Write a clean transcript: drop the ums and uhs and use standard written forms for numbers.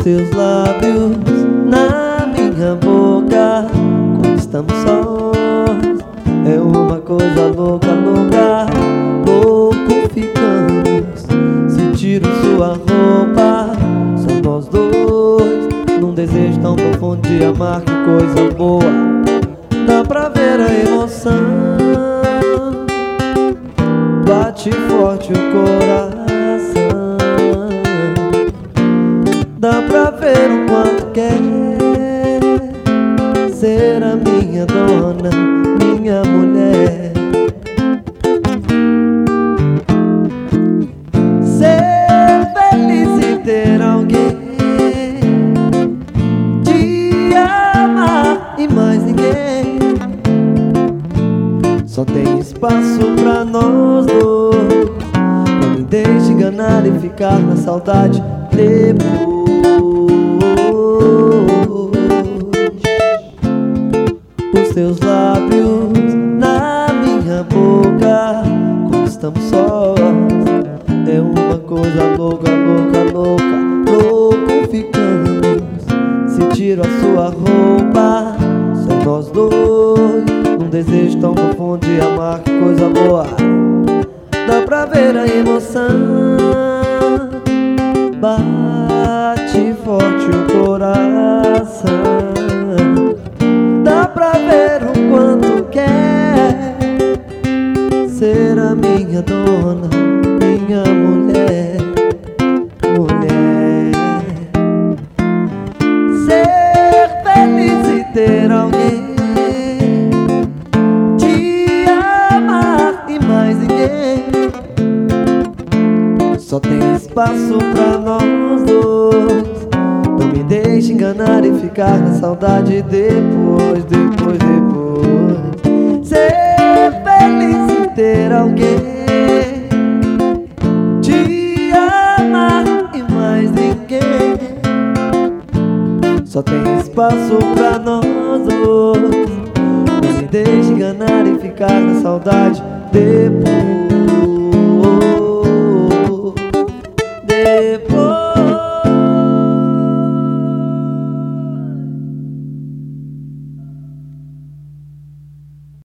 teus lábios na minha boca quando estamos sós. É uma coisa louca, louca, louco ficamos. Se tiro sua roupa, só nós dois, num desejo tão profundo de amar, que coisa boa. Dá pra ver a emoção, bate forte o coração. Dá pra ver o quanto quer ser a minha dona, minha mulher. Ser feliz e ter alguém, te amar e mais ninguém. Só tem espaço pra nós dois. Não me deixe enganar e ficar na saudade depois. Os teus lábios na minha boca quando estamos sós. É uma coisa louca, louca, louca, louco ficamos. Se tiro a sua roupa, só nós dois, num desejo tão profundo de amar, que coisa boa. Dá pra ver a emoção, bate forte o coração. Dá pra ver o quanto quer ser a minha dona, minha mulher, mulher. Ser feliz e ter alguém, te amar e mais ninguém. Só tem espaço pra nós dois. Não me deixe enganar e ficar na saudade depois, depois, depois. Ser feliz e ter alguém, te amar e mais ninguém. Só tem espaço pra nós dois. Não me deixe enganar e ficar na saudade depois.